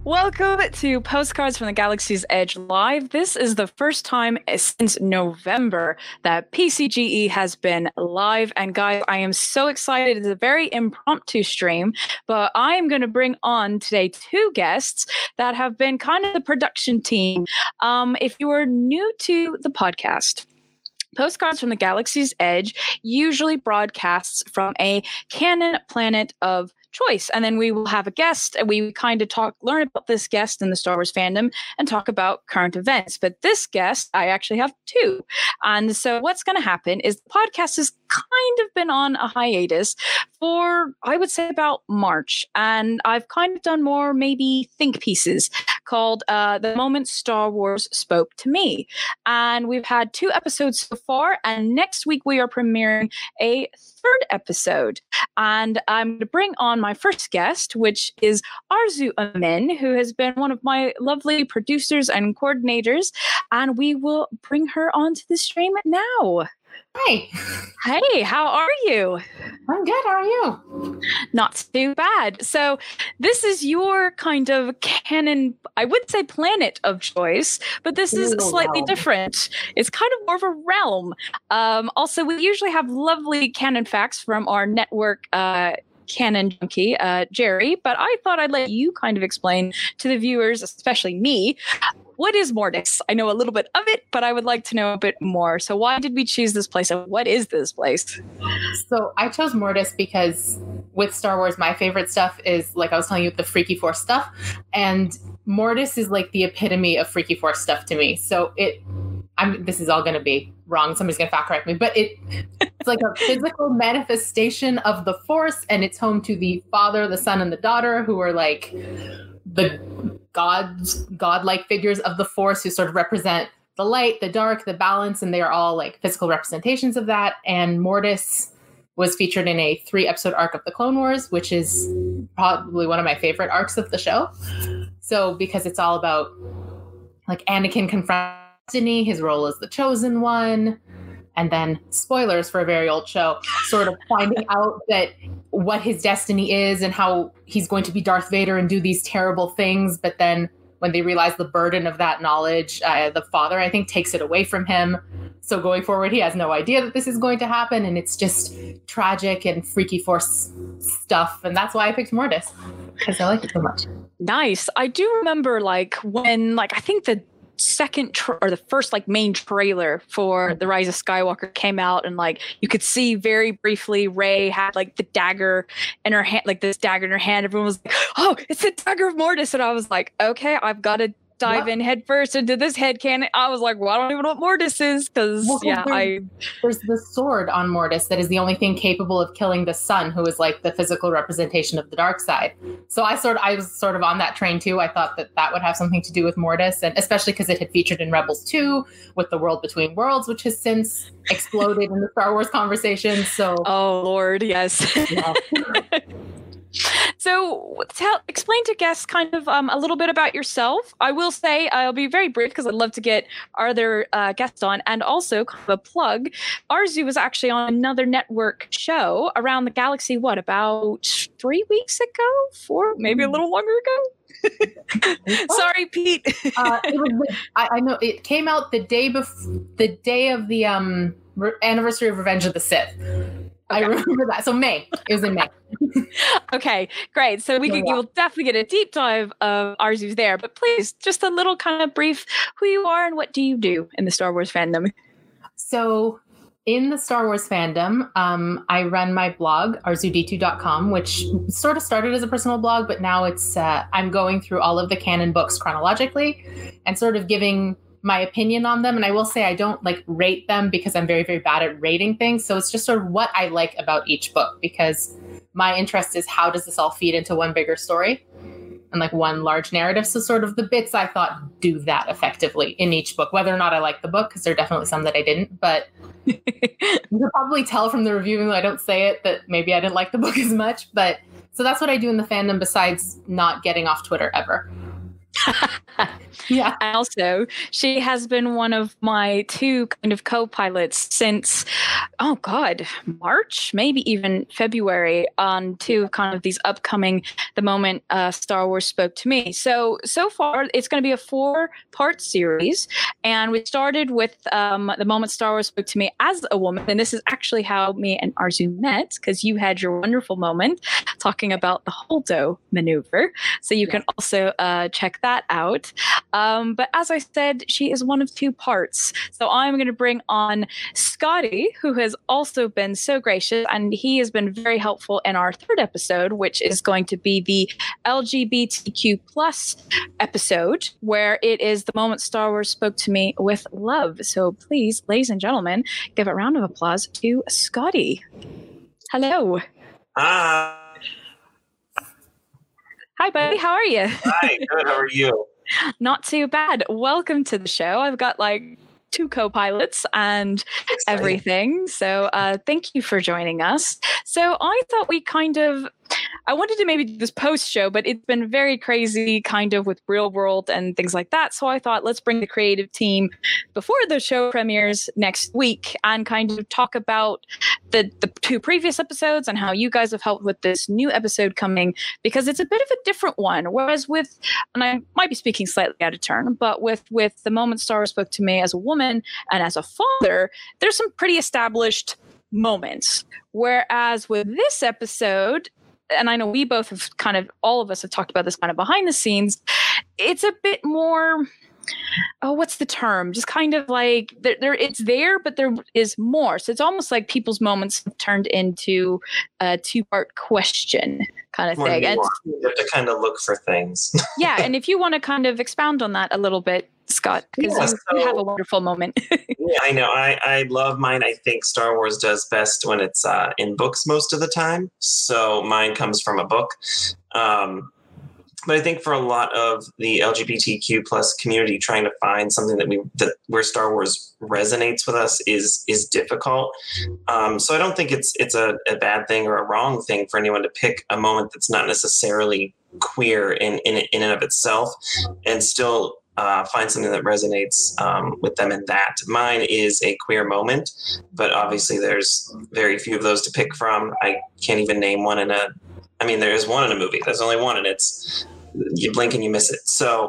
Welcome to Postcards from the Galaxy's Edge Live. This is the first time since November that PCGE has been live. And guys, I am so excited. It's a very impromptu stream, but I am going to bring on today two guests that have been kind of the production team. If you are new to the podcast, Postcards from the Galaxy's Edge usually broadcasts from a canon planet of choice, and then we will have a guest and we kind of learn about this guest in the Star Wars fandom and talk about current events. But this guest, I actually have two. And so what's going to happen is the podcast has kind of been on a hiatus for, I would say, about March. And I've kind of done more maybe think pieces called The Moment Star Wars Spoke to Me. And we've had 2 episodes so far. And next week we are premiering a 3rd episode. And I'm going to bring on my first guest, which is Arzu Amin, who has been one of my lovely producers and coordinators. And we will bring her onto the stream now. Hi. Hey, how are you? I'm good. How are you? Not too bad. So this is your kind of canon, I would say planet of choice, but this is slightly different. It's kind of more of a realm. Also, we usually have lovely canon facts from our network canon junkie, Jerry, but I thought I'd let you kind of explain to the viewers, especially me, what is Mortis? I know a little bit of it, but I would like to know a bit more. So why did we choose this place, and what is this place? So I chose Mortis because with Star Wars, my favorite stuff is, like I was telling you, the Freaky Force stuff. And Mortis is like the epitome of Freaky Force stuff to me. So this is all going to be wrong. Somebody's going to fact correct me, but it's like a physical manifestation of the Force, and it's home to the Father, the Son, and the Daughter, who are like the godlike figures of the Force, who sort of represent the light, the dark, the balance, and they are all like physical representations of that. And Mortis was featured in a 3-episode arc of the Clone Wars, which is probably one of my favorite arcs of the show. So because it's all about like Anakin confronting destiny, his role as the chosen one, and then spoilers for a very old show, sort of finding out that what his destiny is and how he's going to be Darth Vader and do these terrible things. But then when they realize the burden of that knowledge, the Father, I think, takes it away from him. So going forward, he has no idea that this is going to happen. And it's just tragic and Freaky Force stuff. And that's why I picked Mortis, because I like it so much. Nice. I do remember when I think the the first main trailer for The Rise of Skywalker came out, and you could see very briefly Rey had the dagger in her hand, this dagger in her hand. Everyone was like, oh, it's the dagger of Mortis. And I was like, okay, I've got to dive in head first into this headcanon. I was like, well, I don't even know what Mortis is, because there's the sword on Mortis that is the only thing capable of killing the sun, who is the physical representation of the dark side. So I was sort of on that train too. I thought that would have something to do with Mortis, and especially because it had featured in Rebels 2 with the World Between Worlds, which has since exploded in the Star Wars conversation. So oh Lord, yes. Yeah. So explain to guests kind of a little bit about yourself. I will say I'll be very brief because I'd love to get our other guests on, and also kind of a plug. Arzu was actually on another network show Around the Galaxy, about 3 weeks ago? 4, maybe a little longer ago? Sorry, Pete. I know it came out the day of the anniversary of Revenge of the Sith. Okay. I remember that. So May. It was in May. Okay, great. So you will definitely get a deep dive of Arzu's there. But please, just a little kind of brief who you are and what do you do in the Star Wars fandom. So in the Star Wars fandom, I run my blog, arzuditu.com, which sort of started as a personal blog, but now it's I'm going through all of the canon books chronologically and sort of giving my opinion on them. And I will say I don't rate them because I'm very, very bad at rating things. So it's just sort of what I like about each book, because my interest is how does this all feed into one bigger story and one large narrative. So sort of the bits I thought do that effectively in each book, whether or not I like the book, because there are definitely some that I didn't. But you can probably tell from the review, even though I don't say it, that maybe I didn't like the book as much. But so that's what I do in the fandom besides not getting off Twitter ever. Yeah. And also, she has been one of my 2 kind of co-pilots since, oh God, March, maybe even February, on 2 kind of these upcoming The Moment Star Wars Spoke to Me. So far, it's going to be a 4-part series. And we started with The Moment Star Wars Spoke to Me as a woman. And this is actually how me and Arzu met, because you had your wonderful moment talking about the Holdo maneuver. So you can also check that out. But as I said, she is one of 2 parts. So I'm going to bring on Scotty, who has also been so gracious, and he has been very helpful in our 3rd episode, which is going to be the LGBTQ plus episode, where it is The Moment Star Wars Spoke to Me with love. So please, ladies and gentlemen, give a round of applause to Scotty. Hello. Hi. Hi, buddy. How are you? Hi, good. How are you? Not too bad. Welcome to the show. I've got like 2 co-pilots and everything. So thank you for joining us. So I thought I wanted to maybe do this post show, but it's been very crazy kind of with real world and things like that. So I thought, let's bring the creative team before the show premieres next week and kind of talk about the 2 previous episodes and how you guys have helped with this new episode coming, because it's a bit of a different one. Whereas with, and I might be speaking slightly out of turn, but with The Moment Star Wars Spoke to Me as a woman and as a father, there's some pretty established moments. Whereas with this episode, and I know we both have kind of, all of us have talked about this kind of behind the scenes, it's a bit more, what's the term? Just kind of like, it's there, but there is more. So it's almost like people's moments have turned into a 2-part question kind of thing. And you have to kind of look for things. Yeah, and if you want to kind of expound on that a little bit, Scott, because you have a wonderful moment. Yeah, I know. I love mine. I think Star Wars does best when it's in books most of the time. So mine comes from a book. But I think for a lot of the LGBTQ plus community, trying to find something where Star Wars resonates with us is difficult. So I don't think it's a bad thing or a wrong thing for anyone to pick a moment that's not necessarily queer in and of itself, and still find something that resonates with them in that. Mine is a queer moment, but obviously there's very few of those to pick from. I can't even name one there is one in a movie. There's only one, and it's, you blink and you miss it. So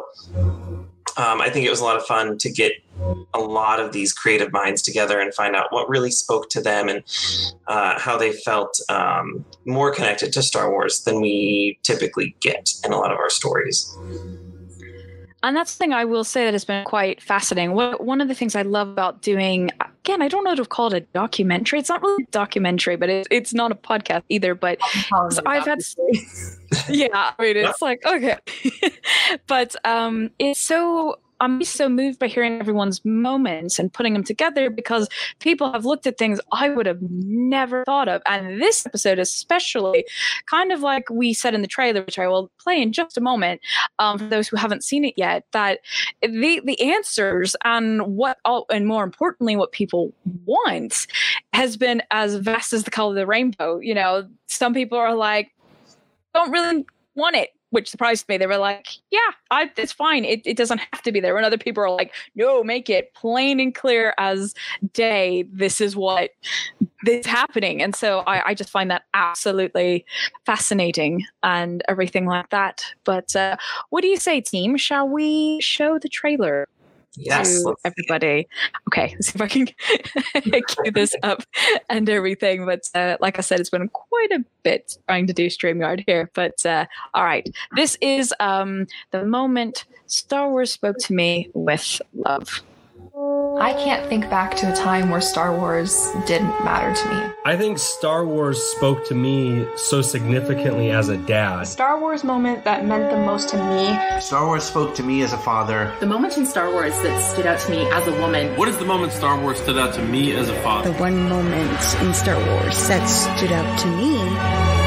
I think it was a lot of fun to get a lot of these creative minds together and find out what really spoke to them and how they felt more connected to Star Wars than we typically get in a lot of our stories. And that's the thing I will say that has been quite fascinating. One of the things I love about doing, again, I don't know to call it a documentary. It's not really a documentary, but it's not a podcast either. But I've had, yeah, I mean, it's like, okay. But it's so, I'm so moved by hearing everyone's moments and putting them together, because people have looked at things I would have never thought of. And this episode especially, kind of like we said in the trailer, which I will play in just a moment, for those who haven't seen it yet, that the answers and and more importantly, what people want has been as vast as the color of the rainbow. You know, some people are like, don't really want it, which surprised me. They were like, yeah, it's fine. It doesn't have to be there. And other people are like, no, make it plain and clear as day. This is what is happening. And so I just find that absolutely fascinating and everything like that. But what do you say, team? Shall we show the trailer? Yes, to everybody. Okay, let's see if I can cue this up and everything. But like I said, it's been quite a bit trying to do StreamYard here. But all right, this is The Moment Star Wars Spoke to Me with love. I can't think back to a time where Star Wars didn't matter to me. I think Star Wars spoke to me so significantly as a dad. Star Wars moment that meant the most to me. Star Wars spoke to me as a father. The moment in Star Wars that stood out to me as a woman. What is the moment Star Wars stood out to me as a father? The one moment in Star Wars that stood out to me.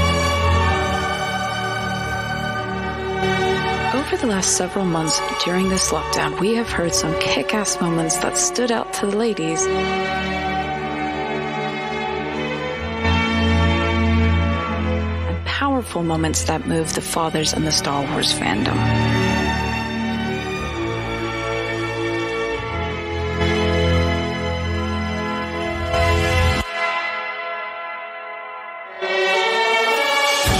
Over the last several months during this lockdown, we have heard some kick-ass moments that stood out to the ladies. And powerful moments that moved the fathers in the Star Wars fandom.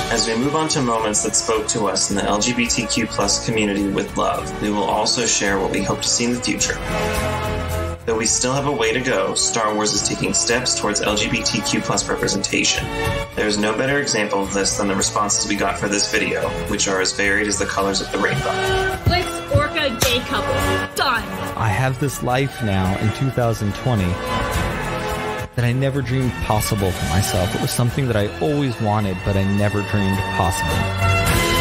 As we move on to moments that spoke to us in the LGBTQ plus community with love, we will also share what we hope to see in the future. Though we still have a way to go, Star Wars is taking steps towards LGBTQ plus representation. There is no better example of this than the responses we got for this video, which are as varied as the colors of the rainbow. Flicks Orca gay couple. Done. I have this life now in 2020 that I never dreamed possible for myself. It was something that I always wanted, but I never dreamed possible.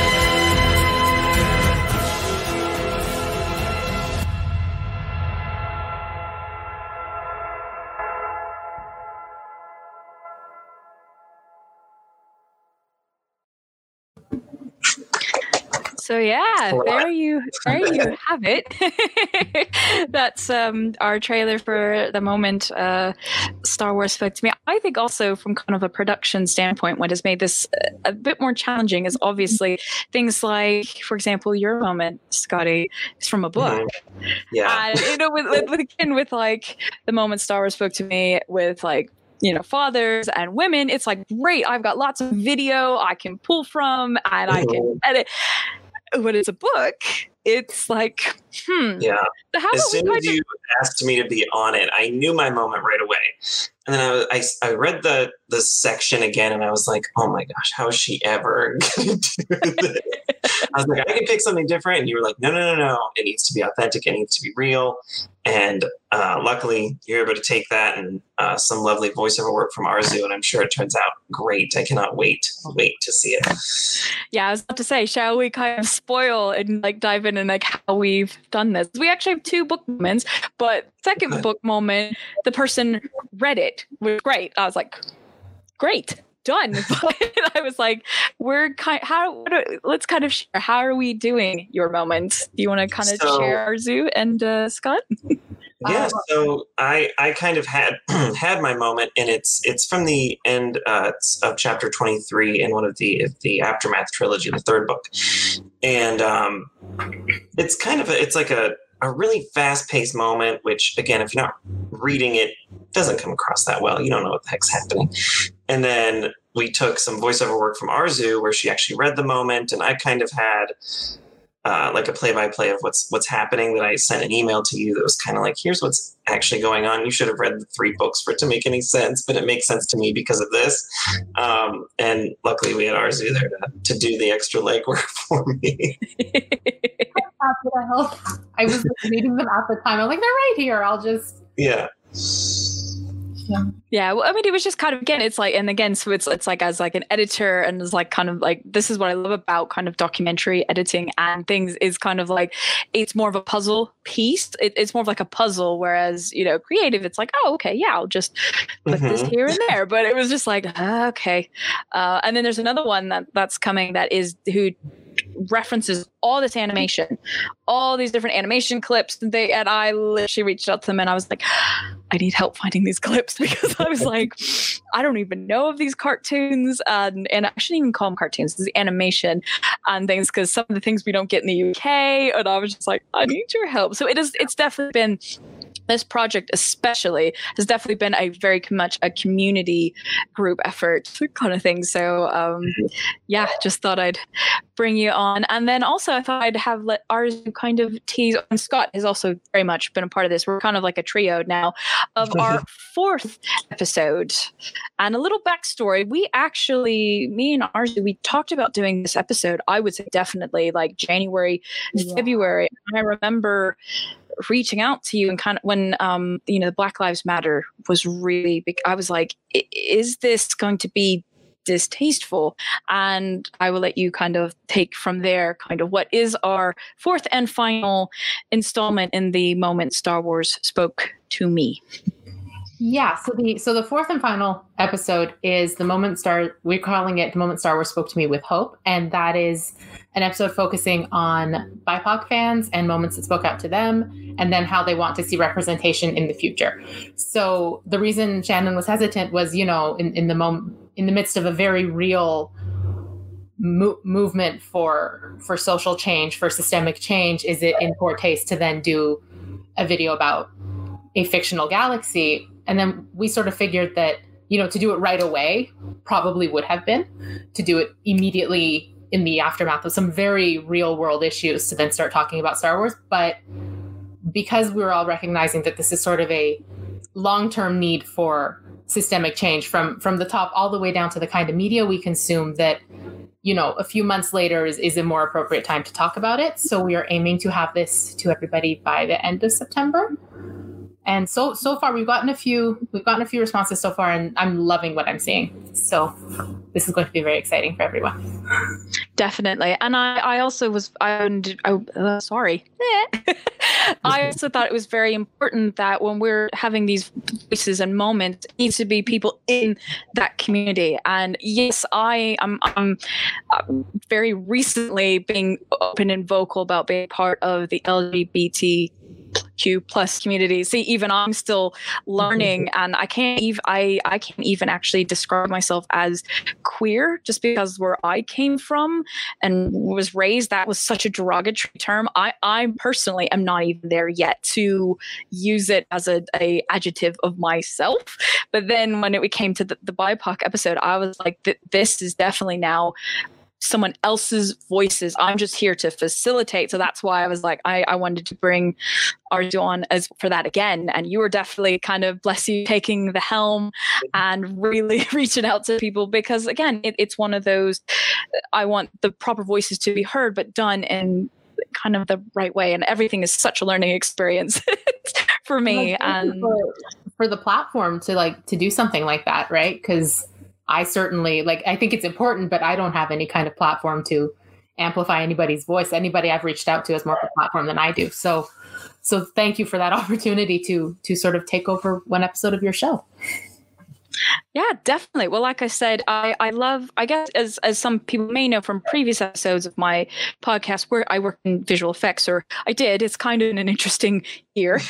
So yeah, there you have it. That's our trailer for the moment Star Wars spoke to me. I think also from kind of a production standpoint, what has made this a bit more challenging is obviously things like, for example, your moment, Scotty, is from a book. Yeah. And, with like the moment Star Wars spoke to me with like, fathers and women, it's like, great, I've got lots of video I can pull from and I can edit. When it's a book, it's like, Yeah. As soon as you asked me to be on it, I knew my moment right away. And then I read the section again, and I was like, oh my gosh, how is she ever going to do this? I was like, I can pick something different. And you were like, no. It needs to be authentic. It needs to be real. And luckily, you're able to take that and some lovely voiceover work from Arzu, and I'm sure it turns out great. I cannot wait to see it. Yeah, I was about to say, shall we kind of spoil and like dive in and like how we've done this? We actually have 2 book moments, but second book moment, the person read it was great. I was like, great. Done. But I was like, let's kind of share. How are we doing your moments? Do you want to kind of share, Arzu and Scott? Yeah, so I kind of had my moment, and it's from the end of chapter 23 in one of the Aftermath trilogy, the 3rd book, and it's like a really fast-paced moment, which again, if you're not reading it, doesn't come across that well. You don't know what the heck's happening. And then we took some voiceover work from Arzu where she actually read the moment, and I kind of had like a play-by-play of what's happening that I sent an email to you that was kind of like, here's what's actually going on. You should have read the 3 books for it to make any sense, but it makes sense to me because of this. And luckily we had Arzu there to do the extra legwork for me. I was reading them at the time. I'm like, they're right here. I'll just... Yeah. Yeah, well, I mean, it was just kind of, again, it's like, and again, so it's like as like an editor, and it's like kind of like, this is what I love about kind of documentary editing and things, is kind of like, it's more of a puzzle piece. It's more of like a puzzle, whereas, creative, it's like, oh, okay, yeah, I'll just put this here and there. But it was just like, okay. And then there's another one that's coming that is who references all this animation, all these different animation clips, and I literally reached out to them and I was like, I need help finding these clips, because I was like, I don't even know of these cartoons, and I shouldn't even call them cartoons, this is animation and things, because some of the things we don't get in the UK, and I was just like, I need your help. So it's definitely been, this project especially has definitely been a very much a community group effort kind of thing. So yeah, just thought I'd bring you on. And then also I thought I'd have let Arzu kind of tease, and Scott has also very much been a part of this. We're kind of like a trio now of our 4th episode. And a little backstory, me and Arzu, we talked about doing this episode, I would say definitely like January, February. And I remember reaching out to you and kind of when the Black Lives Matter was really big, I was like, is this going to be distasteful? And I will let you kind of take from there kind of what is our 4th and final installment in the moment Star Wars spoke to me. Yeah, so the 4th and final episode is we're calling it The Moment Star Wars Spoke to Me with Hope, and that is an episode focusing on BIPOC fans and moments that spoke out to them, and then how they want to see representation in the future. So the reason Shannon was hesitant was, in the midst of a very real movement for social change, for systemic change, is it in poor taste to then do a video about a fictional galaxy? And then we sort of figured that to do it right away probably would have been to do it immediately in the aftermath of some very real world issues to then start talking about Star Wars. But because we're all recognizing that this is sort of a long-term need for systemic change from the top all the way down to the kind of media we consume, that a few months later is a more appropriate time to talk about it. So we are aiming to have this to everybody by the end of September. And so far we've gotten a few responses so far, and I'm loving what I'm seeing. So this is going to be very exciting for everyone. Definitely. And I also was, sorry. I also thought it was very important that when we're having these voices and moments, it needs to be people in that community. And yes, I'm very recently being open and vocal about being part of the LGBTQ plus community. See, even I'm still learning, and I can't even actually describe myself as queer just because where I came from and was raised, that was such a derogatory term. I personally am not even there yet to use it as a adjective of myself. But then when it came to the BIPOC episode, I was like, this is definitely now someone else's voices. I'm just here to facilitate. So that's why I was like, I wanted to bring Arzu on as for that again. And you were definitely kind of, bless you, taking the helm and really reaching out to people, because again, it's one of those, I want the proper voices to be heard, but done in kind of the right way. And everything is such a learning experience for me. And for the platform to do something like that, right? Because I certainly, I think it's important, but I don't have any kind of platform to amplify anybody's voice. Anybody I've reached out to has more of a platform than I do. So thank you for that opportunity to sort of take over one episode of your show. Yeah, definitely. Well, like I said, I love, I guess, as some people may know from previous episodes of my podcast, where I work in visual effects, or I did. It's kind of an interesting year.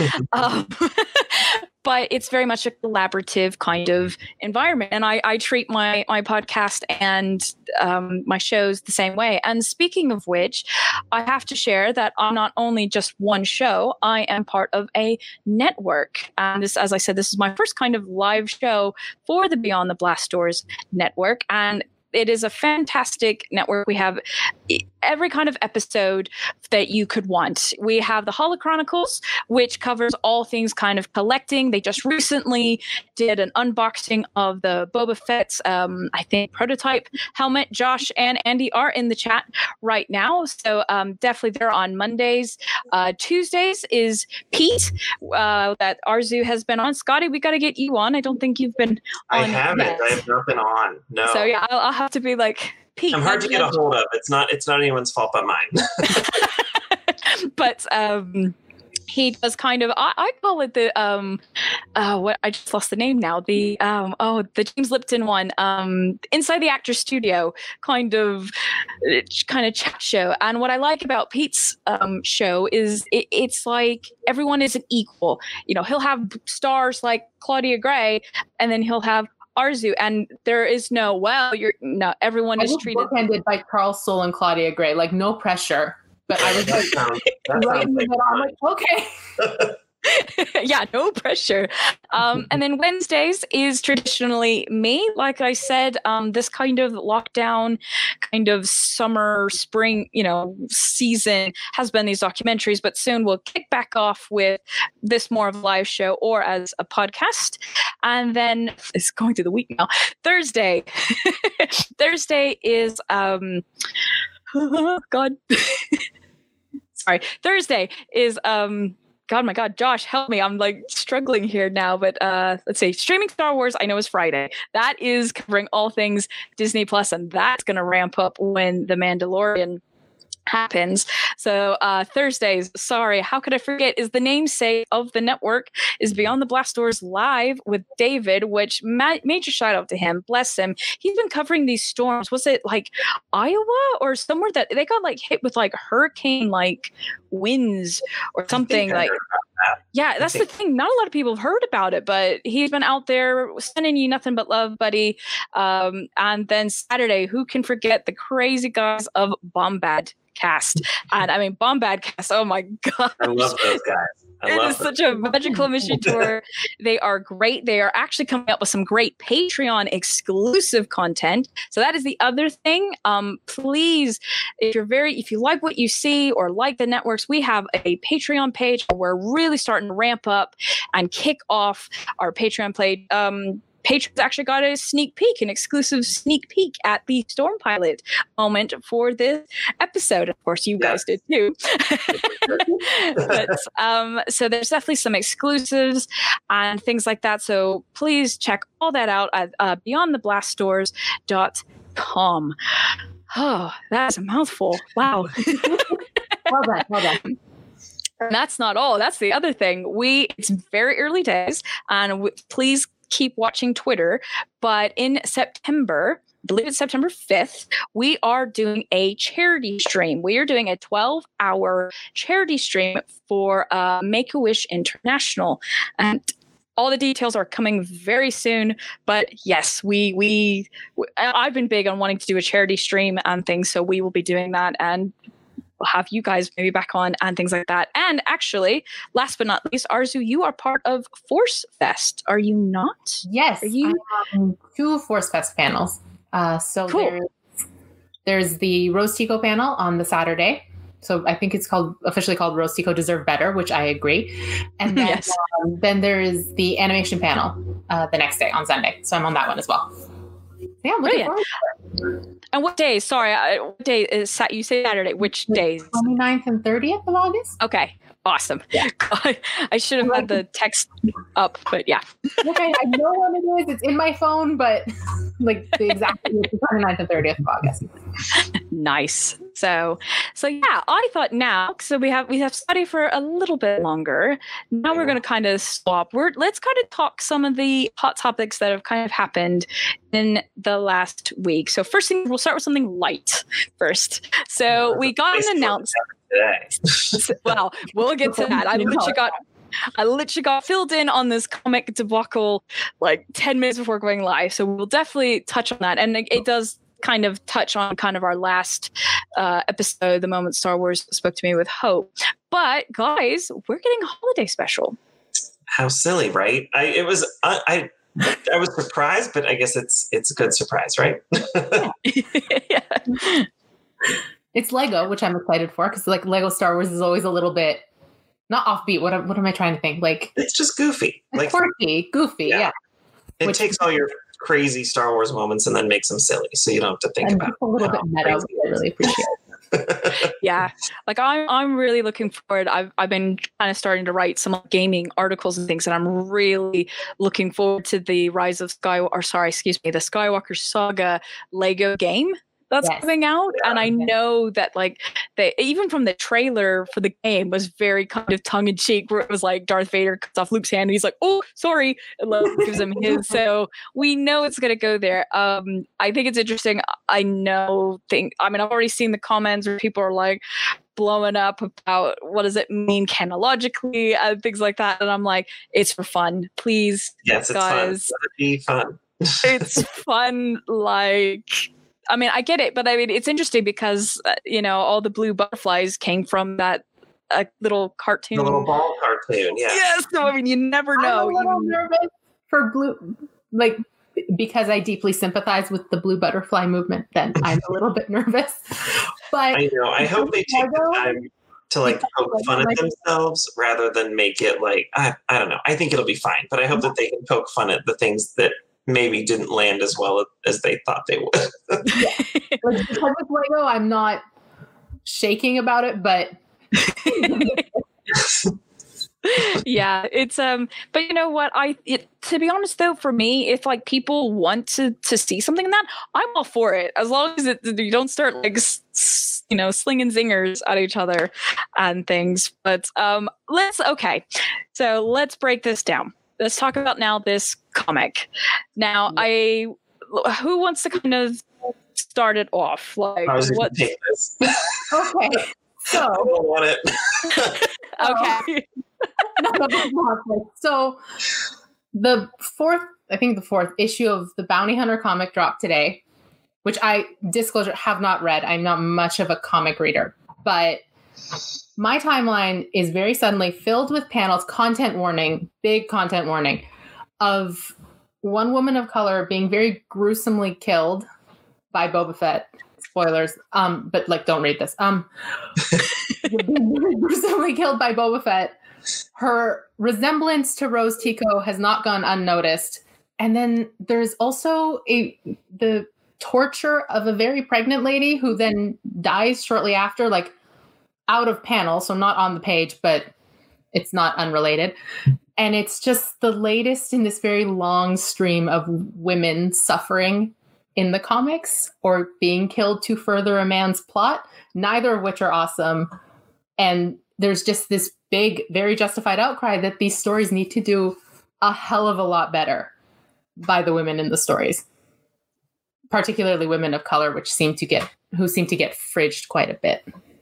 But it's very much a collaborative kind of environment. And I treat my podcast and my shows the same way. And speaking of which, I have to share that I'm not only just one show, I am part of a network. And this, as I said, this is my first kind of live show for the Beyond the Blast Doors network. And it is a fantastic network. We have every kind of episode that you could want. We have the Holochronicles, which covers all things kind of collecting. They just recently did an unboxing of the Boba Fett's, I think, prototype helmet. Josh and Andy are in the chat right now. So definitely they're on Mondays. Tuesdays is Pete, that Arzu has been on. Scotty, we got to get you on. I don't think you've been on. I haven't. I have not been on. No. So yeah, I'll have to be like, Pete. I'm hard to get a hold of. It's not anyone's fault but mine. But he does kind of, I call it the what, I just lost the name now, the James Lipton one, Inside the Actors Studio kind of chat show. And what I like about Pete's show is it's like everyone is an equal. He'll have stars like Claudia Gray, and then he'll have Arzu, and there is everyone is treated. Bookended by Carl Soule and Claudia Gray, no pressure. But I was I'm like, okay. Yeah, no pressure. And then Wednesdays is traditionally me. Like I said, this kind of lockdown, kind of summer, spring, season has been these documentaries, but soon we'll kick back off with this more of a live show or as a podcast. And then it's going through the week now. Thursday is, God. Sorry. Thursday is, God, my God, Josh, help me. I'm struggling here now. But let's see. Streaming Star Wars, I know, is Friday. That is covering all things Disney Plus, and that's going to ramp up when The Mandalorian happens. So Thursdays, sorry, how could I forget, is the namesake of the network, is Beyond the Blast Doors Live with David, which major shout out to him, bless him. He's been covering these storms. Was it Iowa or somewhere that they got hit with hurricane winds or something Yeah, that's the thing. Not a lot of people have heard about it, but he's been out there sending you nothing but love, buddy. And then Saturday, who can forget the crazy guys of Bombad Cast? And I mean, Bombad Cast, oh my God. I love those guys. It is such a magical mystery tour. They are great. They are actually coming up with some great Patreon exclusive content. So that is the other thing. Please, if you like what you see or like the networks, we have a Patreon page. We're really starting to ramp up and kick off our Patreon page. Patrons actually got a sneak peek, an exclusive sneak peek at the Storm Pilot moment for this episode. Of course, you guys did too. But, so there's definitely some exclusives and things like that. So please check all that out at beyondtheblastdoors.com. Oh, that's a mouthful. Wow. Well done. And that's not all. That's the other thing. It's very early days, and please keep watching Twitter. But in September, I believe it's September 5th, we are doing a charity stream. We are doing a 12-hour charity stream for Make-A-Wish International. And all the details are coming very soon. But yes, I've been big on wanting to do a charity stream and things, so we will be doing that. And we'll have you guys maybe back on and things like that. And actually, last but not least, Arzu, you are part of Force Fest, are you not? Yes, are you? Two Force Fest panels. So cool. there's the Rose Tico panel on the Saturday. So I think it's officially called Rose Tico Deserve Better, which I agree. And then, yes. Then there is the animation panel the next day on Sunday. So I'm on that one as well. Yeah, I'm looking forward to it. And what days? Sorry, what day is you say Saturday? Which days? 29th and 30th of August. Okay, awesome. Yeah. I should have had the text up, but yeah. Okay, I know what it is. It's in my phone, but like the exact 29th and 30th of August. Nice. So yeah, I thought now, so we have study for a little bit longer. Now we're going to kind of swap. Let's kind of talk some of the hot topics that have kind of happened in the last week. So first thing, we'll start with something light first. So we got an announcement. Well, we'll get to that. I literally got filled in on this comic debacle like 10 minutes before going live. So we'll definitely touch on that. And it does kind of touch on kind of our last episode, the moment Star Wars spoke to me with Hope. But guys, we're getting a holiday special. How silly, right? I was surprised, but I guess it's a good surprise, right? Yeah. It's Lego, which I'm excited for, because like Lego Star Wars is always a little bit not offbeat. What am I trying to think? Like it's just goofy, like quirky, goofy. Yeah. It takes all your crazy Star Wars moments and then makes them silly, so you don't have to think about a little bit meta. I really appreciate it. Yeah, like I'm really looking forward. I've been kind of starting to write some gaming articles and things, and I'm really looking forward to the Rise of the Skywalker Saga Lego game that's coming out. And I know that like they, even from the trailer for the game, was very kind of tongue in cheek, where it was like Darth Vader cuts off Luke's hand and he's like, "Oh, sorry," and gives him his. So we know it's going to go there. I think it's interesting. I've already seen the comments where people are like blowing up about what does it mean canonically and things like that. And I'm like, it's for fun. Please, yes, guys. It's fun. It'll be fun. It's fun. Like, I mean, I get it, but I mean, it's interesting because, all the blue butterflies came from that little cartoon. The little ball cartoon, yeah. Yes, so I mean, you never know. I'm a little nervous for blue, like, because I deeply sympathize with the blue butterfly movement, then I'm a little bit nervous. But I know. I hope they take the time to like poke fun at themselves rather than make it like, I don't know. I think it'll be fine, but I hope that they can poke fun at the things that maybe didn't land as well as they thought they would. Yeah. Like, because with Lego, I'm not shaking about it, but yeah, it's but you know what, to be honest though, for me, if like people want to see something in that, I'm all for it, as long as you don't start like slinging zingers at each other and things. But let's break this down. Let's talk about now this comic. Now, who wants to kind of start it off? Like, what? Take this. Okay, so I don't want it. Okay. So the fourth issue of the Bounty Hunter comic dropped today, which I have not read. I'm not much of a comic reader, but My timeline is very suddenly filled with panels, content warning, big content warning, of one woman of color being very gruesomely killed by Boba Fett. Spoilers, but like, don't read this. Gruesomely killed by Boba Fett. Her resemblance to Rose Tico has not gone unnoticed. And then there's also the torture of a very pregnant lady who then dies shortly after, like out of panel, so not on the page, but it's not unrelated. And it's just the latest in this very long stream of women suffering in the comics or being killed to further a man's plot, neither of which are awesome. And there's just this big, very justified outcry that these stories need to do a hell of a lot better by the women in the stories, particularly women of color, who seem to get fridged quite a bit.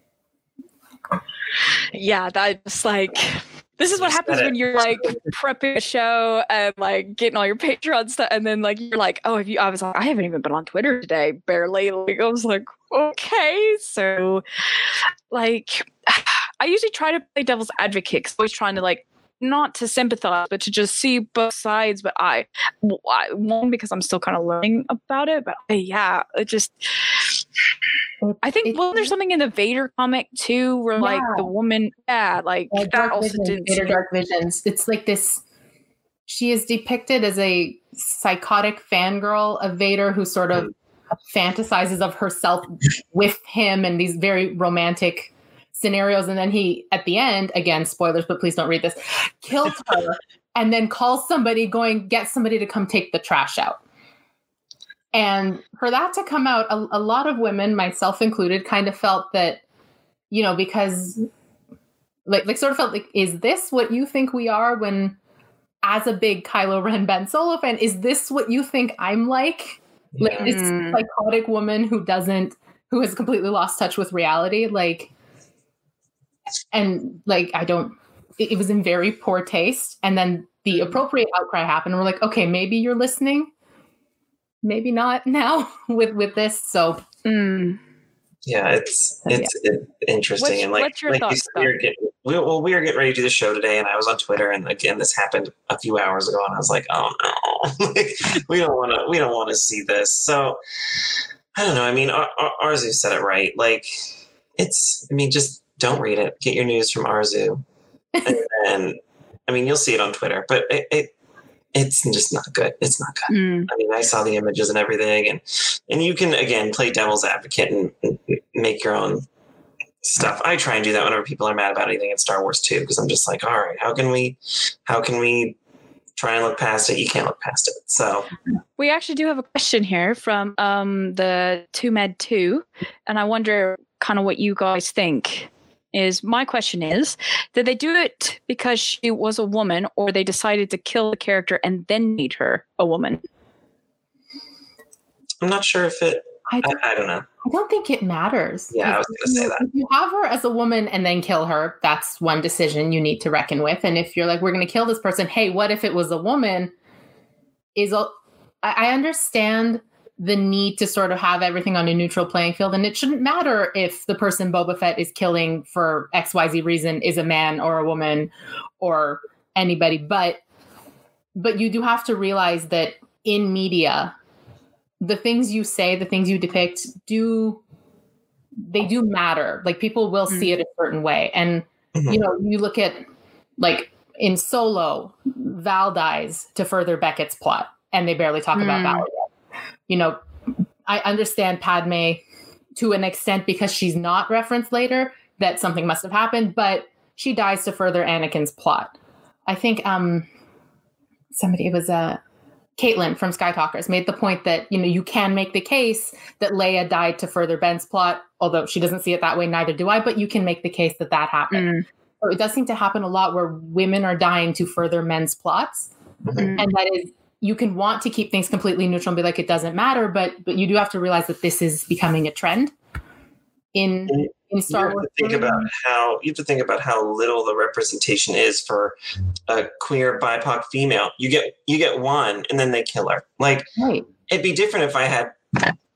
Yeah, that's like, this is what happens when you're like prepping a show and like getting all your Patreon stuff, and then like you're like, oh, I was like, I haven't even been on Twitter today, barely. Like, I was like, okay, so like, I usually try to play devil's advocate, 'cause I'm always trying to like, not to sympathize, but to just see both sides. But I one, because I'm still kind of learning about it, but yeah, it just. I think there's something in the Vader comic too, where like the woman, like that also didn't. Vader Dark Visions. It's like this. She is depicted as a psychotic fangirl of Vader who sort of fantasizes of herself with him in these very romantic scenarios, and then he, at the end, again, spoilers, but please don't read this, kills her, and then calls somebody, get somebody to come take the trash out. And for that to come out, a lot of women, myself included, kind of felt that, because like sort of felt like, is this what you think we are when, as a big Kylo Ren Ben Solo fan, is this what you think I'm like? Like this psychotic woman who has completely lost touch with reality. Like, and like, it was in very poor taste. And then the appropriate outcry happened. We're like, okay, maybe you're listening. Maybe not now with this. So yeah, it's interesting. And what's your thoughts? We were getting ready to do the show today, and I was on Twitter, and again, this happened a few hours ago, and I was like, oh no, we don't want to see this. So I don't know. I mean, Arzu said it right. Like, just don't read it. Get your news from Arzu, and then you'll see it on Twitter, but it's just not good. It's not good. I mean, I saw the images and everything, and you can, again, play devil's advocate and make your own stuff. I try and do that whenever people are mad about anything in Star Wars too, because I'm just like, all right, how can we try and look past it? You can't look past it. So we actually do have a question here from the 2med2, and I wonder kind of what you guys think. My question is, did they do it because she was a woman, or they decided to kill the character and then made her a woman? I'm not sure if it... I don't know. I don't think it matters. Yeah, I was going to say that. If you have her as a woman and then kill her, that's one decision you need to reckon with. And if you're like, we're going to kill this person, hey, what if it was a woman? I understand the need to sort of have everything on a neutral playing field. And it shouldn't matter if the person Boba Fett is killing for XYZ reason is a man or a woman or anybody. But you do have to realize that in media, the things you say, the things you depict do matter. Like, people will see it a certain way. And, you look at, like, in Solo, Val dies to further Beckett's plot, and they barely talk about Val yet. I understand Padme to an extent because she's not referenced later, that something must have happened, but she dies to further Anakin's plot. I think it was Caitlin from Sky Talkers made the point that, you can make the case that Leia died to further Ben's plot, although she doesn't see it that way, neither do I, but you can make the case that happened. So it does seem to happen a lot where women are dying to further men's plots. And that is, you can want to keep things completely neutral and be like, it doesn't matter, but you do have to realize that this is becoming a trend in Star Wars. You have to think about how little the representation is for a queer BIPOC female. You get one, and then they kill her. Like, right. It'd be different if I had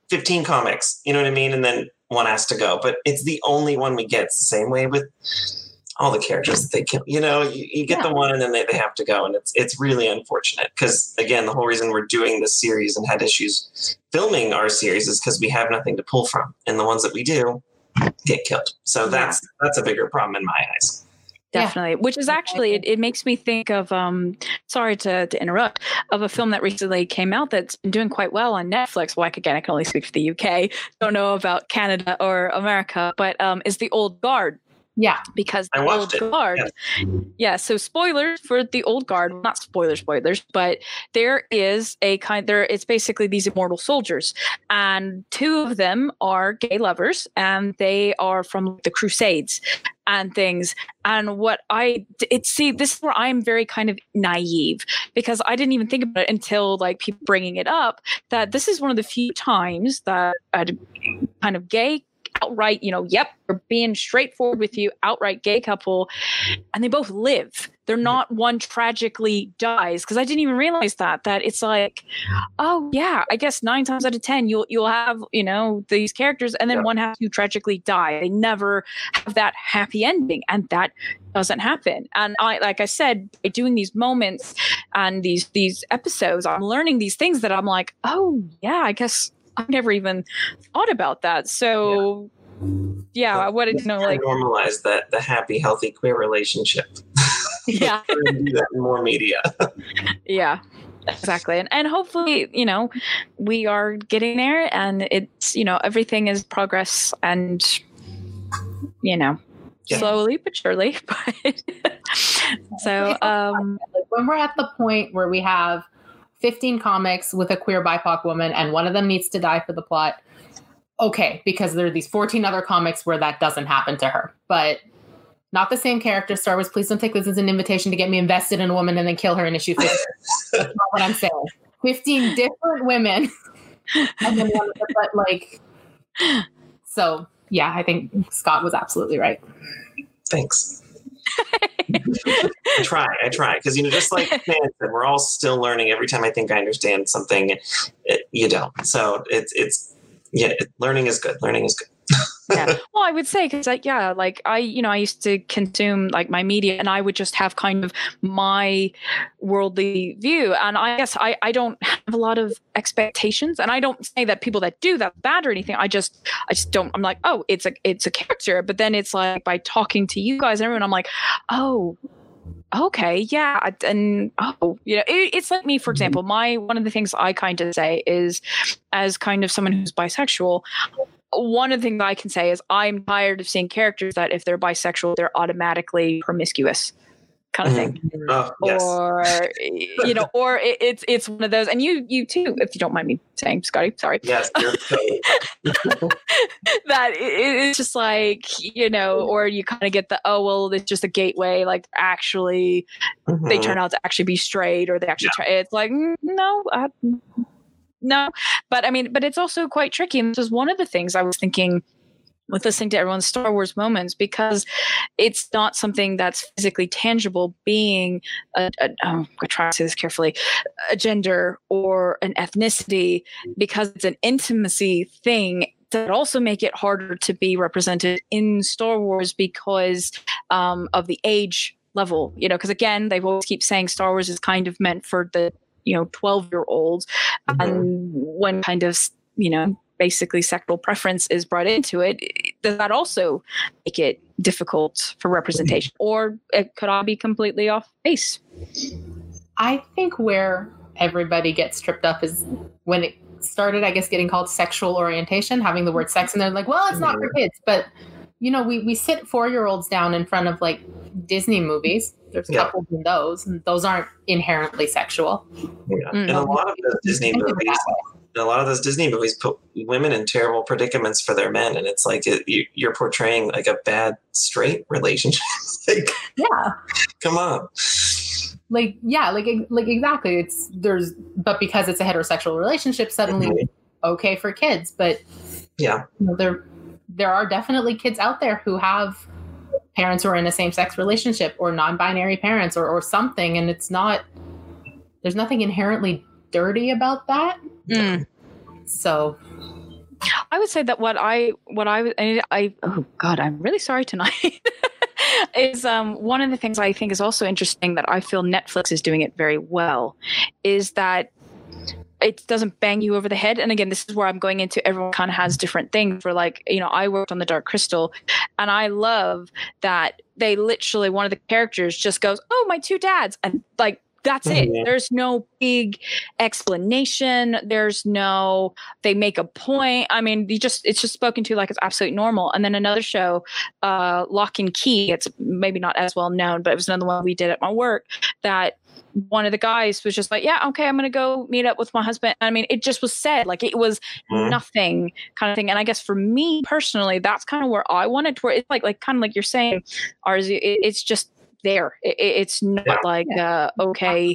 15 comics, you know what I mean? And then one has to go. But it's the only one we get. It's the same way with all the characters that they kill. You know, you get the one and then they have to go. And it's really unfortunate because, again, the whole reason we're doing this series and had issues filming our series is because we have nothing to pull from. And the ones that we do get killed. So that's a bigger problem in my eyes. Definitely. Which is actually, it makes me think of, sorry to interrupt, of a film that recently came out that's been doing quite well on Netflix. Well, again, I can only speak for the UK. Don't know about Canada or America, but is The Old Guard. Yeah, because I watched it. Guard. Yeah. So spoilers for The Old Guard, not spoilers, but there is it's basically these immortal soldiers, and two of them are gay lovers, and they are from the Crusades and things. And this is where I'm very kind of naive, because I didn't even think about it until like people bringing it up, that this is one of the few times that a kind of gay outright, we're being straightforward with you, outright gay couple, and they both live. They're not one tragically dies, because I didn't even realize that it's like, oh yeah, I guess 9 times out of 10 you'll have these characters, and then one has to tragically die. They never have that happy ending, and that doesn't happen. And like I said, by doing these moments and these episodes, I'm learning these things that I'm like, oh yeah, I guess I've never even thought about that. So I wanted to know, like, normalize that the happy, healthy queer relationship. Yeah. Do that in more media. Yeah, exactly. And hopefully, we are getting there, and it's, everything is progress, and, slowly but surely. So, when we're at the point where we have 15 comics with a queer BIPOC woman and one of them needs to die for the plot, okay, because there are these 14 other comics where that doesn't happen to her, but not the same character. Star Wars, please don't take this as an invitation to get me invested in a woman and then kill her in issue 50. That's not what I'm saying. 15 different women. And then so yeah, I think Scott was absolutely right. Thanks. I try. Because, just like Stan said, we're all still learning. Every time I think I understand something, you don't. So learning is good. Learning is good. Yeah. Well, I would say, because I used to consume like my media, and I would just have kind of my worldly view. And I guess I don't have a lot of expectations, and I don't say that people that do that bad or anything. I just don't. I'm like, oh, it's a character. But then it's like, by talking to you guys and everyone, I'm like, oh, okay, yeah. And it's like me, for example, one of the things I kind of say is, as kind of someone who's bisexual, one of the things I can say is I'm tired of seeing characters that if they're bisexual, they're automatically promiscuous kind of thing. Oh, yes. Or, or it's one of those, and you too, if you don't mind me saying, Scotty, sorry. Yes. That it's just like, or you kind of get the, oh, well, it's just a gateway. Like actually, they turn out to actually be straight, or they actually try. It's like, no, but I mean, but it's also quite tricky. And this is one of the things I was thinking with listening to everyone's Star Wars moments, because it's not something that's physically tangible, being I'm going to try to say this carefully, a gender or an ethnicity, because it's an intimacy thing that also make it harder to be represented in Star Wars because of the age level, because again, they've always keep saying Star Wars is kind of meant for the 12-year-olds, and when kind of basically sexual preference is brought into it, does that also make it difficult for representation, or it could all be completely off base? I think where everybody gets tripped up is when it started, I guess, getting called sexual orientation, having the word sex, and they're like, well, it's not for kids. But we sit 4-year-olds down in front of like Disney movies. There's couples in those, and those aren't inherently sexual. Yeah. And a lot of those Disney movies put women in terrible predicaments for their men, and it's like you're portraying like a bad straight relationship. Come on. Exactly. But because it's a heterosexual relationship, suddenly okay for kids. But there are definitely kids out there who have parents who are in a same-sex relationship, or non-binary parents, or something, and there's nothing inherently dirty about that. So I would say that oh God, I'm really sorry tonight. Is one of the things I think is also interesting that I feel Netflix is doing it very well is that it doesn't bang you over the head. And again, this is where I'm going into everyone kind of has different things for like, I worked on The Dark Crystal and I love that they literally, one of the characters just goes, oh, my two dads. And like, that's it. There's no big explanation. They make a point. I mean, it's just spoken to like it's absolutely normal. And then another show, Lock and Key, it's maybe not as well known, but it was another one we did at my work that one of the guys was just like, yeah, okay, I'm going to go meet up with my husband. I mean, it just was said like it was nothing kind of thing. And I guess for me personally, that's kind of where I wanted to where it's like kind of like you're saying, Arzu, it's just there. It's not like okay,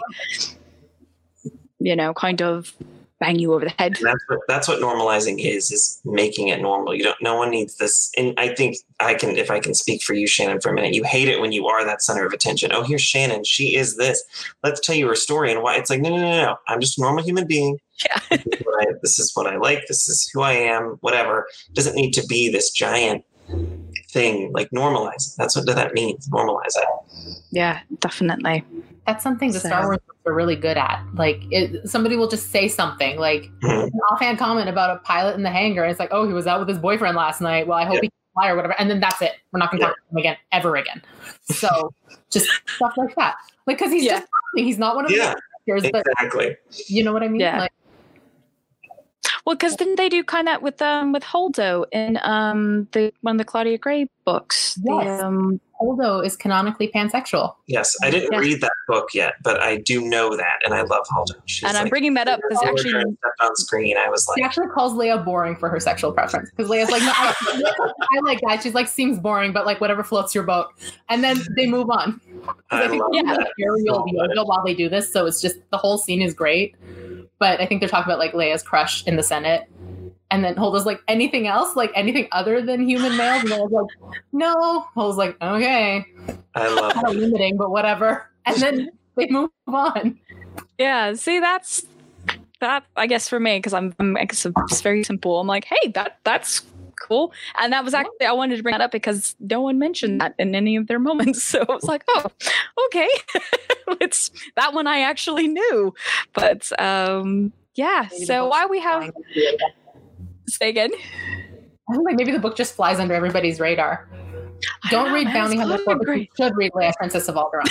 kind of bang you over the head. That's what normalizing is making it normal. No one needs this. And I think if I can speak for you, Shannon, for a minute, you hate it when you are that center of attention. Oh, here's Shannon. She is this. Let's tell you her story and why. It's like, no. I'm just a normal human being. Yeah. This is what I like. This is who I am, whatever. It doesn't need to be this giant thing. Like normalize it. That's what that means. Normalize it. Yeah, definitely. That's something the Star Wars are really good at. Like somebody will just say something like an offhand comment about a pilot in the hangar. And it's like, oh, he was out with his boyfriend last night. Well, I hope he can fly or whatever. And then that's it. We're not going to talk to him again, ever again. So just stuff like that. Like, cause he's just, he's not one of the characters, exactly. But you know what I mean? Yeah. Like, well, because didn't they do kind of that with Holdo in one of the Claudia Gray books? Yes. Holdo is canonically pansexual. Yes, I didn't read that book yet, but I do know that, and I love Holdo. And I'm bringing that up because actually stepped on screen. I was like, she actually calls Leia boring for her sexual preference because Leia's like, no, I like guys. She's like, seems boring, but like whatever floats your boat. And then they move on. I think while they do this, so it's just the whole scene is great. But I think they're talking about like Leia's crush in the Senate. And then Holdo's like, anything else? Like anything other than human males? And I was like, no. Holdo's like, okay. I love it. Kind of limiting, but whatever. And then they move on. Yeah, see, that's that, I guess, for me, because I guess it's very simple. I'm like, hey, that's cool. And that was actually, I wanted to bring that up because no one mentioned that in any of their moments. So I was like, oh, okay. It's that one I actually knew. But yeah, so why we have... Say again. I think like maybe the book just flies under everybody's radar. Don't read Bounty Hunter 4, but you should read Leia, Princess of Alderaan.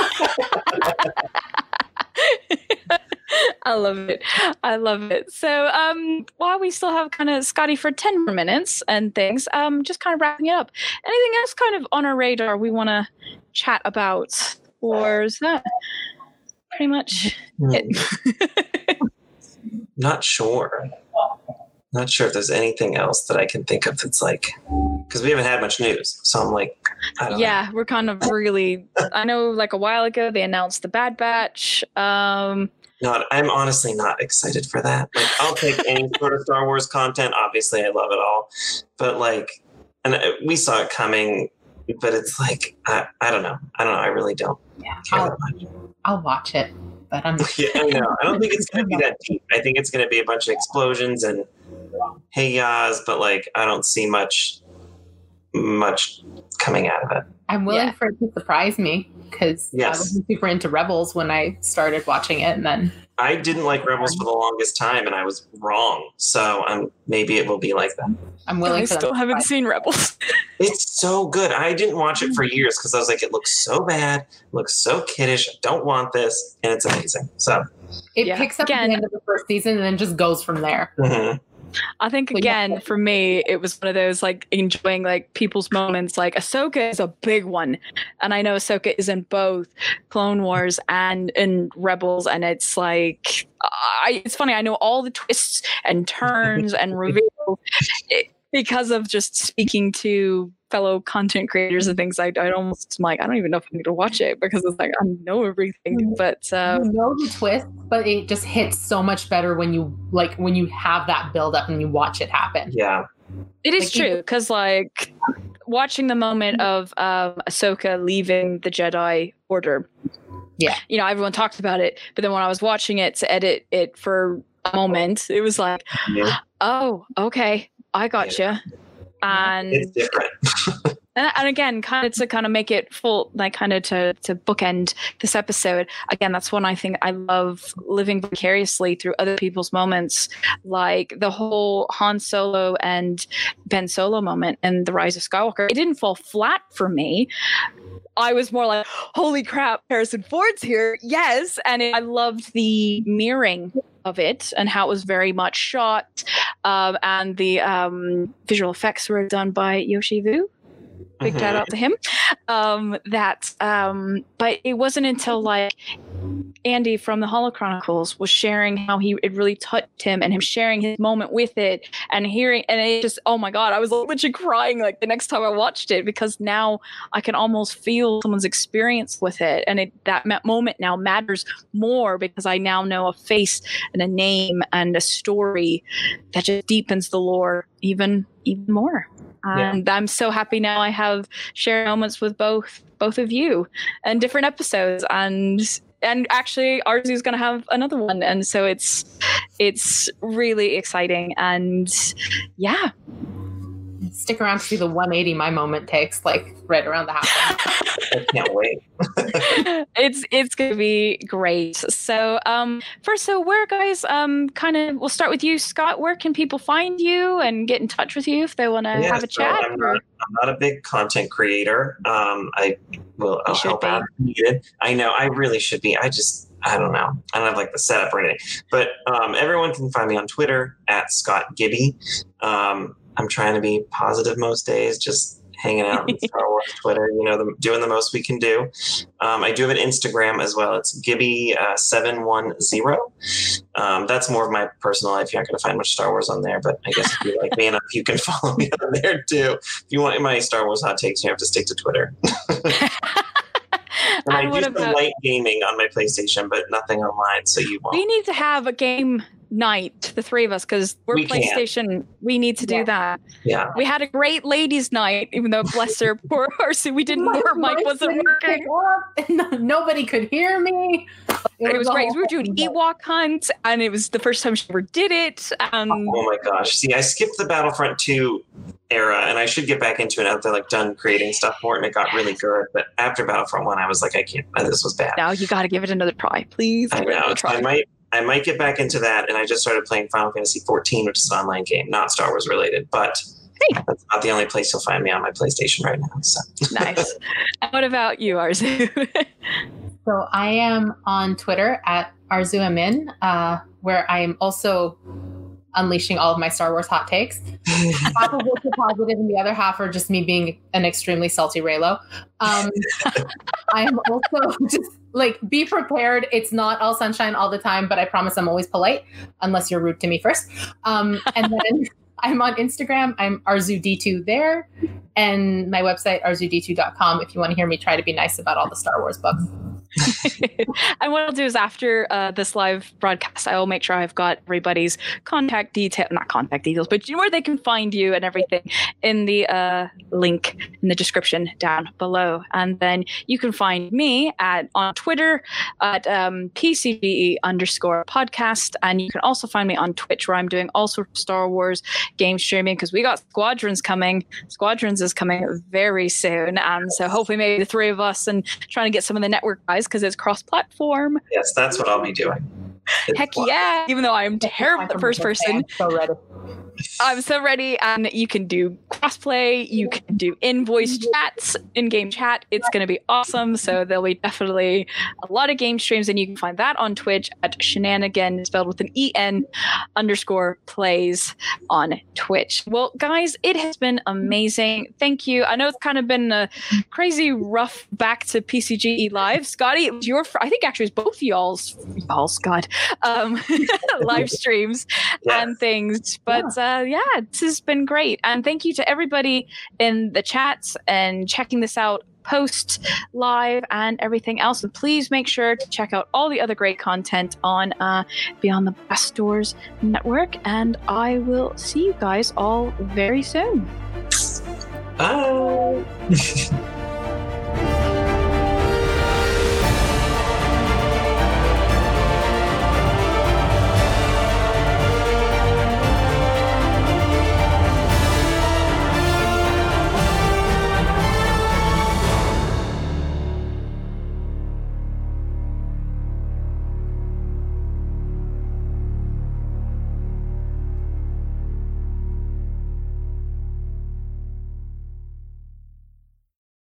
I love it. So while we still have kind of Scotty for 10 more minutes and things, just kind of wrapping it up. Anything else kind of on our radar we want to chat about? Or is that pretty much it? Not sure if there's anything else that I can think of that's like, because we haven't had much news. So I'm like, I don't know. We're kind of really, I know like a while ago they announced the Bad Batch. I'm honestly not excited for that. Like, I'll take any sort of Star Wars content. Obviously, I love it all. But like, and we saw it coming, but it's like, I don't know. I really don't care that much. I'll watch it, but I'm yeah, I know. I don't think it's going to be that deep. I think it's going to be a bunch of explosions and hey-yahs, but like, I don't see much coming out of it. I'm willing for it to surprise me because I wasn't super into Rebels when I started watching it, and then I didn't like Rebels for the longest time, and I was wrong. So maybe it will be like that. I'm willing. I still haven't seen Rebels. It's so good. I didn't watch it for years because I was like, it looks so bad, it looks so kiddish. I don't want this, and it's amazing. So it picks up at the end of the first season and then just goes from there. Mm-hmm. I think again for me it was one of those like enjoying like people's moments. Like Ahsoka is a big one, and I know Ahsoka is in both Clone Wars and in Rebels, and it's like it's funny. I know all the twists and turns and reveals because of just speaking to fellow content creators and things. I almost like I don't even know if I need to watch it because it's like I know everything, but you know the twist, but it just hits so much better when you have that build up and you watch it happen. Yeah, it is true because like watching the moment of Ahsoka leaving the Jedi Order. Yeah, everyone talked about it, but then when I was watching it to edit it for a moment, it was like, oh, okay. I gotcha. And it's different. And again, kind of to make it full, like kind of to bookend this episode. Again, that's one I think I love living vicariously through other people's moments, like the whole Han Solo and Ben Solo moment in The Rise of Skywalker. It didn't fall flat for me. I was more like, holy crap, Harrison Ford's here. Yes. And I loved the mirroring of it and how it was very much shot. And the visual effects were done by Yoshi Vu. Big shout out to him. But it wasn't until like Andy from the Holo Chronicles was sharing how it really touched him, and him sharing his moment with it and hearing, and it just, oh my God, I was literally crying like the next time I watched it, because now I can almost feel someone's experience with it, and that moment now matters more because I now know a face and a name and a story that just deepens the lore even more. And I'm so happy now I have shared moments with both of you and different episodes, and actually Arzu's going to have another one, and so it's really exciting. And yeah, stick around to see the 180 my moment takes, like right around the house. I can't wait. It's gonna be great. So first, where guys, we'll start with you, Scott. Where can people find you and get in touch with you if they want to have a chat? I'm not a big content creator. I'll help out if needed. I know I really should be. I don't know. I don't have like the setup or anything. But everyone can find me on Twitter at Scott Gibby. I'm trying to be positive most days, just hanging out on Star Wars Twitter, doing the most we can do. I do have an Instagram as well. It's Gibby710. That's more of my personal life. You're not going to find much Star Wars on there, but I guess if you like me enough, you can follow me on there too. If you want my Star Wars hot takes, you have to stick to Twitter. And I do some light gaming on my PlayStation, but nothing online, so you won't. We need to have a game night, the three of us, because we're PlayStation. We need to do that. Yeah. We had a great ladies' night, even though bless her, poor Arzu, we didn't know her mic wasn't working. Nobody could hear me. It was great. We were doing Ewok hunt, and it was the first time she ever did it. Oh my gosh. See, I skipped the Battlefront 2 era, and I should get back into it after done creating stuff for it, and it got really good. But after Battlefront 1, I was like, I can't. This was bad. Now you got to give it another try, please. I know. I might get back into that, and I just started playing Final Fantasy XIV, which is an online game, not Star Wars related, but that's not the only place you'll find me on my PlayStation right now. So. Nice. And what about you, Arzu? So I am on Twitter at ArzuAmin, where I am also unleashing all of my Star Wars hot takes. Half of which are positive, and the other half are just me being an extremely salty Reylo. I am also just be prepared. It's not all sunshine all the time, but I promise I'm always polite unless you're rude to me first. And then I'm on Instagram. I'm ArzuD2 there, and my website arzud2.com if you want to hear me try to be nice about all the Star Wars books. And what I'll do is after this live broadcast, I will make sure I've got everybody's not contact details, but where they can find you and everything in the link in the description down below. And then you can find me on Twitter at PCGE_podcast. And you can also find me on Twitch, where I'm doing all sorts of Star Wars game streaming, because we got Squadrons coming. Squadrons is coming very soon. And so hopefully maybe the three of us and trying to get some of the network guys, because it's cross-platform. Yes, that's what I'll be doing. Heck yeah! Even though I am terrible at first person. I'm so ready. And you can do crossplay. You can do in-voice chats, in-game chat. It's going to be awesome. So there'll be definitely a lot of game streams, and you can find that on Twitch at Shenanigan, spelled with an EN_plays on Twitch. Well, guys, it has been amazing. Thank you. I know it's kind of been a crazy rough back to PCGE Live. Scotty, it was I think actually it was both y'all's live streams and things. But this has been great. And thank you to everybody in the chats and checking this out post live and everything else. And please make sure to check out all the other great content on Beyond the Blast Doors Network. And I will see you guys all very soon. Bye.